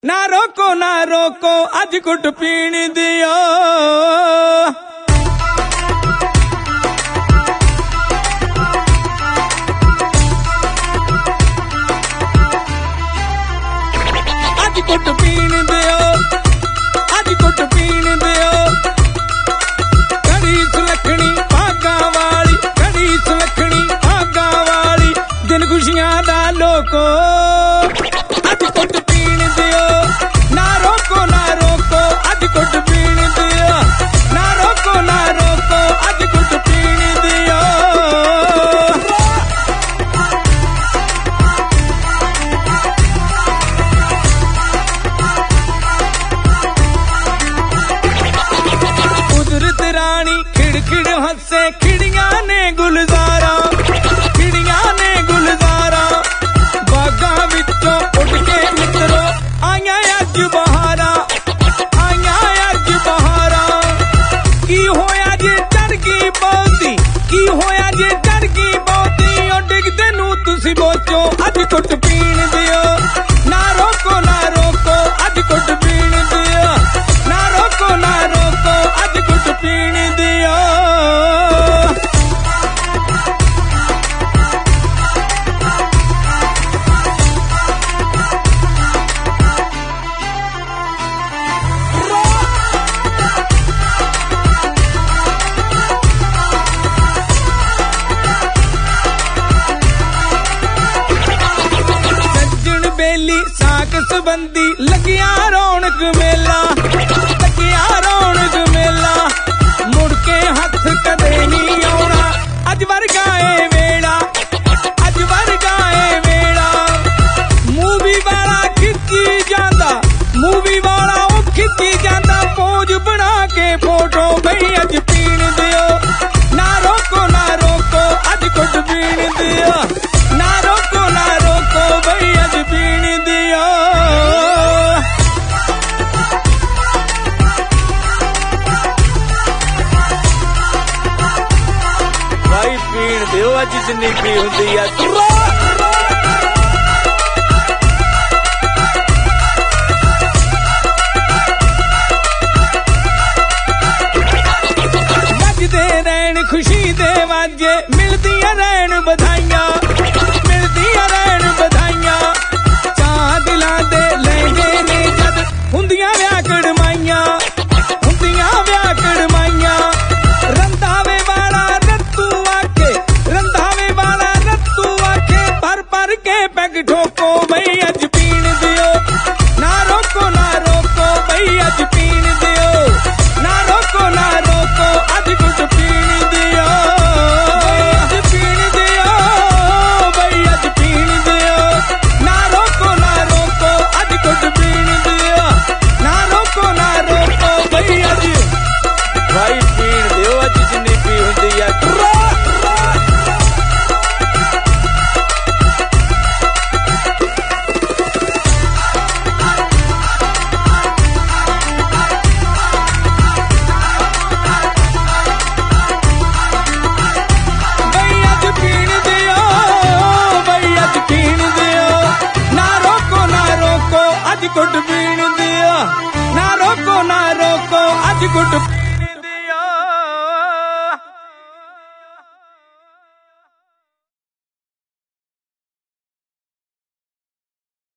ना रोको अज घुट पीण दियो। अज घुट पीण दियो, अज घुट पीण दियो। कड़ी सुलखनी भागा वाली, कड़ी सुलखनी भागा वाली, दिन खुशियां दा लोको अज घुट पीण दियो। ना रोको अज घुट पीण दियो। ना रोको अज घुट पीण दियो। कुदरत रानी खिड़ हंसे, खिड़ियां ने गुलजारा, खिड़ियां ने गुलजारा। बागां विचों उड़ के मित्रो आईयां अज बहारा, आईयां अज बहारा। की होया जे चढ़ गई बहुती, की होया जे चढ़ गई बहुती। ओ डिगदे नूं तुसी बोचो अज घुट पीण दियो। ना रोको अज घुट पीण दियो। ना रोको अज घुट पीण दियो। सज्जण बेली साक संबंधी लगिया रौनक मेला, लगिया रौनक मेला। मुड़ के हथ कदे नहीं आउणा अज वर्गा ए वेला, अज वर्गा ए वेला। मूवी वाला खिच्ची जांदा, मूवी वाला ओ खिच्ची जांदा। पोज बना के फोटो बई अज पीण दियो। ना रोको अज घुट पीण दियो। ना रोको बई अज पीण दियो। भाई पीण दियो अज जिन्नी पी हुंदी आ। वजदे रहन खुशी दे वाजे, मिलदियां रहन बधाइयां, मिलदियां रहन बधाइयां। चाह दिलां दे लहंगे ने जद हुंदियां व्याकड़ माइयां, हुंदियां व्याकड़ माइयां। रंधावे वाला रत्तू आके, रंधावे वाला रत्तू आके। पर के पैग ठोको बई अज पीण दियो। ना रोको बई अज पीण दियो। ना रोको अज घुट पीण दियो। अज पीण दियो, बई अज पीण दियो। ना रोको अज घुट पीण दियो। ना रोको बई अज भाई पीण दियो अज जिन्नी पी हुंदी आ। बई अज पीण दियो, बई अज पीण दियो। ना रोको अज घुट पीण